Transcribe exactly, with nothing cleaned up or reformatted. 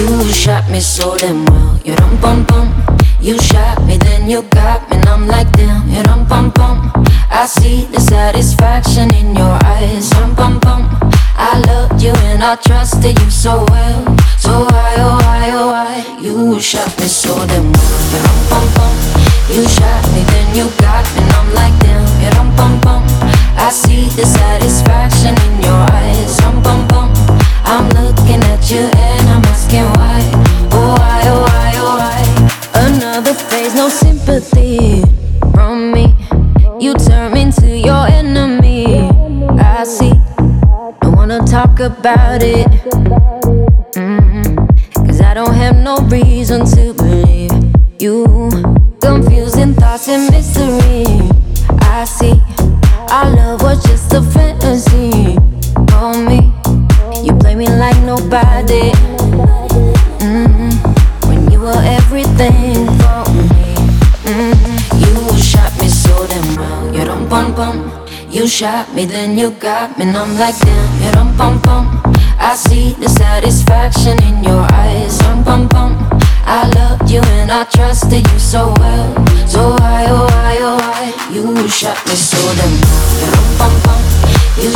You shot me so damn well. You dum bum bum. You shot me, then you got me, and I'm like damn. You dum bum bum. I see the satisfaction in your eyes. Dum bum bum. I loved you and I trusted you so well. So why, oh why, oh why? You shot me so damn well. You dum bum bum. You shot me, then you got me, and I'm like damn. You dum bum bum. I see the satisfaction in your eyes. Dum bum bum. I'm looking at you and I'm asking why. Oh why, oh why, oh why? Another phase, no sympathy from me. You turn me into your enemy. I see. Don't wanna talk about it. Mm-hmm. Cause I don't have no reason to believe you. Confusing thoughts and mystery. I see. Our love was just a fantasy. For me, you play me like nobody. Mm-hmm. When you were everything for me. Mm-hmm. You shot me so damn well. You dum bum bum. You shot me, then you got me, and I'm like damn. You dum bum bum. I see the satisfaction in your eyes. Dum bum bum. I loved you and I trusted you so well. So why, oh why, oh why? You shot me so damn well. You dum bum